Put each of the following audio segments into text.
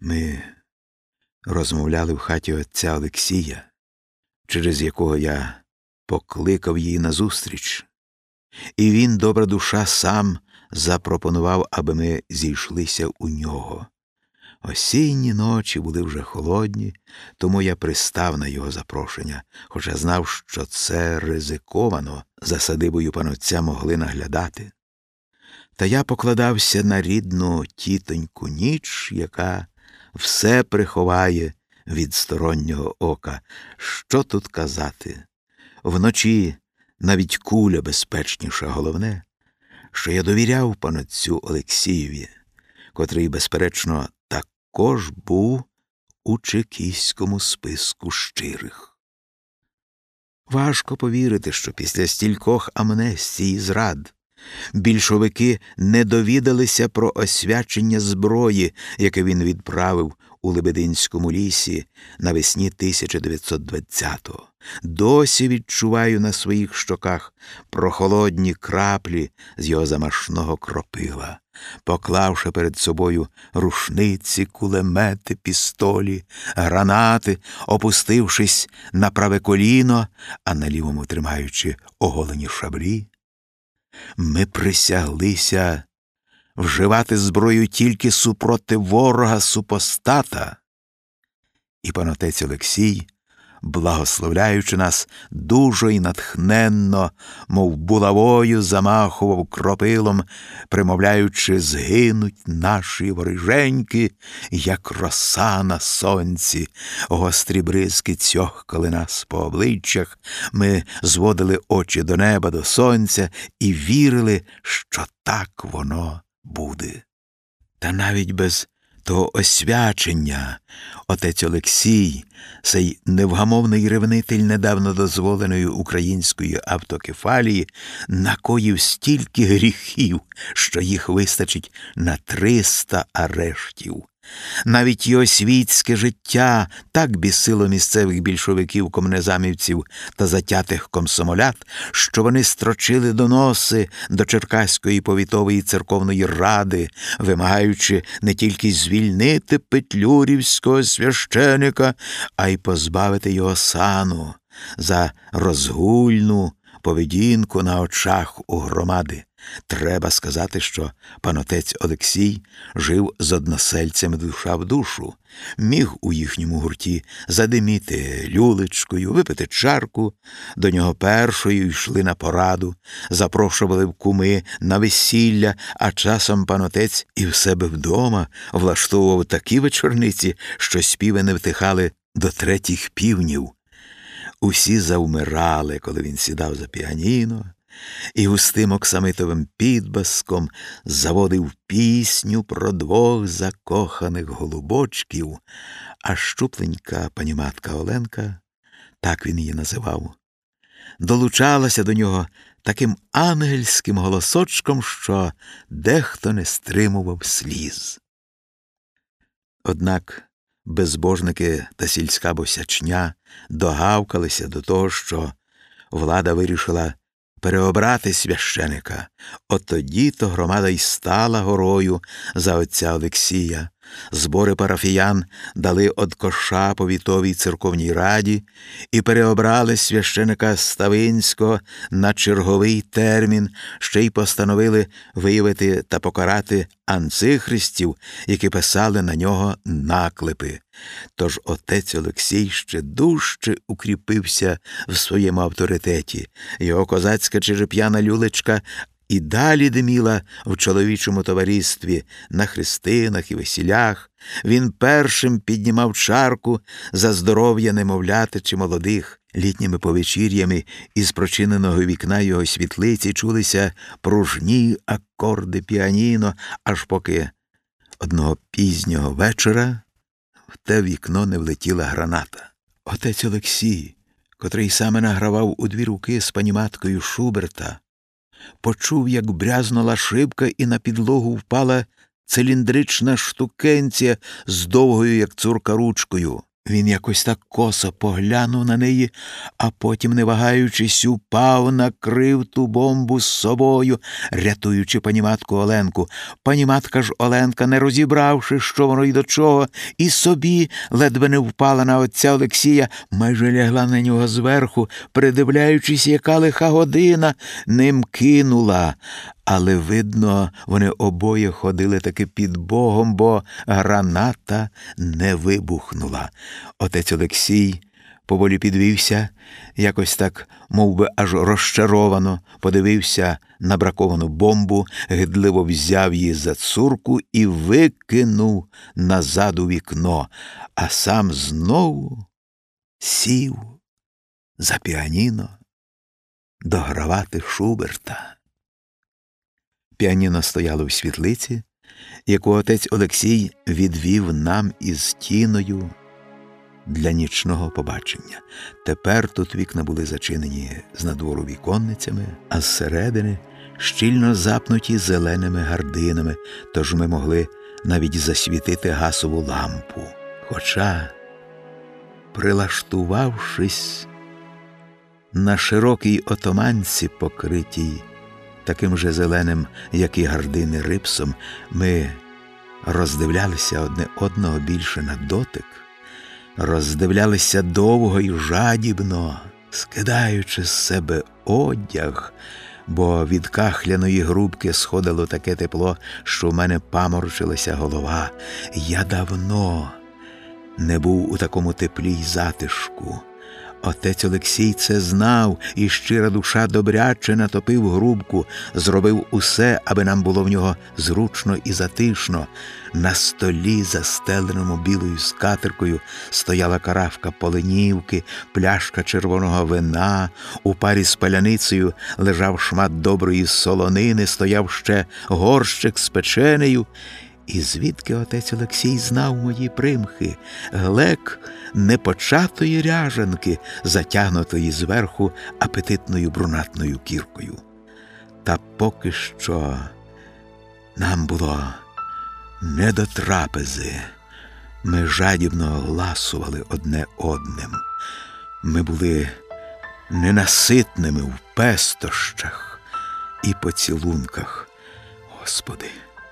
Ми розмовляли в хаті отця Олексія, через якого я покликав її назустріч. І він, добра душа, сам запропонував, аби ми зійшлися у нього. Осінні ночі були вже холодні, тому я пристав на його запрошення, хоча знав, що це ризиковано, за садибою панотця могли наглядати. Та я покладався на рідну тітоньку ніч, яка все приховає від стороннього ока. Що тут казати? Вночі навіть куля безпечніша. Головне, що я довіряв панотцю Олексієві, котрий, безперечно, також був у чекістському списку щирих. Важко повірити, що після стількох амнестій і зрад більшовики не довідалися про освячення зброї, яке він відправив у Лебединському лісі навесні 1920-го. Досі відчуваю на своїх щоках прохолодні краплі з його замашного кропива. Поклавши перед собою рушниці, кулемети, пістолі, гранати, опустившись на праве коліно, а на лівому тримаючи оголені шаблі, ми присяглися вживати зброю тільки супроти ворога супостата. І панотець Олексій, благословляючи нас, дуже й натхненно, мов булавою, замахував кропилом, примовляючи: «Згинуть наші воріженьки, як роса на сонці». Гострі бризки цьохкали нас по обличчях, ми зводили очі до неба, до сонця і вірили, що так воно буде. Та навіть без того освячення отець Олексій, цей невгамовний ревнитель недавно дозволеної української автокефалії, накоїв стільки гріхів, що їх вистачить на 300 арештів. Навіть його світське життя так бісило місцевих більшовиків-комнезамівців та затятих комсомолят, що вони строчили доноси до Черкаської повітової церковної ради, вимагаючи не тільки звільнити петлюрівського священика, а й позбавити його сану за розгульну поведінку на очах у громади. Треба сказати, що панотець Олексій жив з односельцями душа в душу, міг у їхньому гурті задиміти люлечкою, випити чарку, до нього першою йшли на пораду, запрошували в куми на весілля, а часом панотець і в себе вдома влаштовував такі вечорниці, що співи не втихали до 3 півнів. Усі завмирали, коли він сідав за піаніно, і густим оксамитовим підбаском заводив пісню про 2 закоханих голубочків, а щупленька паніматка Оленка, так він її називав, долучалася до нього таким ангельським голосочком, що дехто не стримував сліз. Однак безбожники та сільська босячня догавкалися до того, що влада вирішила переобрати священика. От тоді-то громада й стала горою за отця Олексія. Збори парафіян дали од коша повітовій церковній раді і переобрали священика Ставинського на черговий термін, ще й постановили виявити та покарати анцихристів, які писали на нього наклепи. Тож отець Олексій ще дужче укріпився в своєму авторитеті. Його козацька череп'яна люлечка і далі диміла в чоловічому товаристві, на хрестинах і весілях. Він першим піднімав чарку за здоров'я немовляти чи молодих. Літніми повечір'ями із прочиненого вікна його світлиці чулися пружні акорди піаніно, аж поки одного пізнього вечора в те вікно не влетіла граната. Отець Олексій, котрий саме награвав у 2 руки з паніматкою Шуберта, почув, як брязнула шибка, і на підлогу впала циліндрична штукенція з довгою, як цурка, ручкою. Він якось так косо поглянув на неї, а потім, не вагаючись, упав, накрив ту бомбу з собою, рятуючи паніматку Оленку. Паніматка ж Оленка, не розібравши, що воно й до чого, і собі ледве не впала на отця Олексія, майже лягла на нього зверху, придивляючись, яка лиха година, ним кинула. Але, видно, вони обоє ходили таки під Богом, бо граната не вибухнула. Отець Олексій поволі підвівся, якось так, мов би аж розчаровано, подивився на браковану бомбу, гидливо взяв її за цурку і викинув назад у вікно, а сам знову сів за піаніно догравати Шуберта. Піаніно стояло в світлиці, яку отець Олексій відвів нам із Тіною для нічного побачення. Тепер тут вікна були зачинені з надвору віконницями, а зсередини щільно запнуті зеленими гардинами, тож ми могли навіть засвітити газову лампу. Хоча, прилаштувавшись на широкій отоманці, покритій таким же зеленим, як і гардини, рипсом, ми роздивлялися одне одного більше на дотик, роздивлялися довго й жадібно, скидаючи з себе одяг, бо від кахляної грубки сходило таке тепло, що в мене паморочилася голова. Я давно не був у такому теплі й затишку. Отець Олексій це знав, і щира душа добряче натопив грубку, зробив усе, аби нам було в нього зручно і затишно. На столі, застеленому білою скатеркою, стояла каравка поленівки, пляшка червоного вина, у парі з паляницею лежав шмат доброї солонини, стояв ще горщик з печенею. І звідки отець Олексій знав мої примхи? Глек непочатої ряжанки, затягнутої зверху апетитною брунатною кіркою. Та поки що нам було не до трапези. Ми жадібно ласували одне одним. Ми були ненаситними в пестощах і поцілунках. Господи!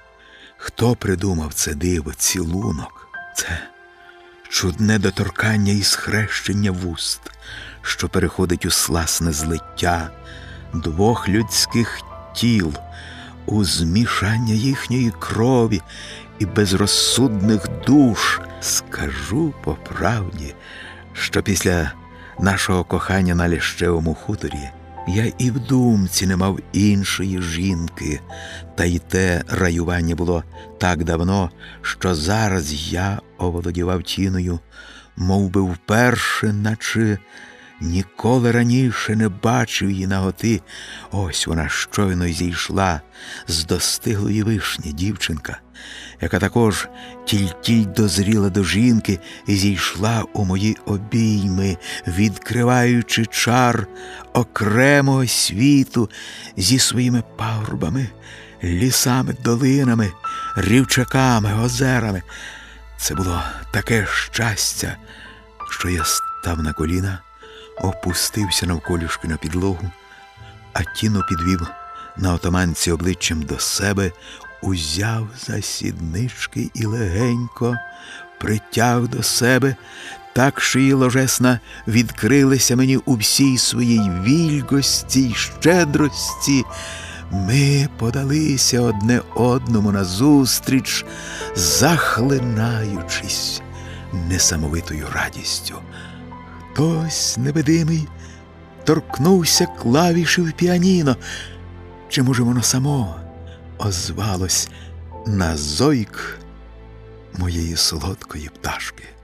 Хто придумав це диво, цілунок? Це чудне доторкання і схрещення вуст, що переходить у сласне злиття двох людських тіл, у змішання їхньої крові і безрозсудних душ. Скажу по правді, що після нашого кохання на Ліщевому хуторі я і в думці не мав іншої жінки, та й те раювання було так давно, що зараз я оволодівав Тіною, мов би вперше, наче ніколи раніше не бачив її наготи. Ось вона щойно зійшла з достиглої вишні, дівчинка, яка також тільки дозріла до жінки і зійшла у мої обійми, відкриваючи чар окремого світу зі своїми пагорбами, лісами, долинами, рівчаками, озерами. Це було таке щастя, що я став на коліна, опустився навколішки на підлогу, а Тіну підвів на отаманці обличчям до себе, узяв за сіднички і легенько притяг до себе, так що її ложесна відкрилися мені у всій своїй вільгості й щедрості. Ми подалися одне одному назустріч, захлинаючись несамовитою радістю. Хтось невидимий торкнувся клавішів піаніно. Чи, може, воно само озвалось на зойк моєї солодкої пташки?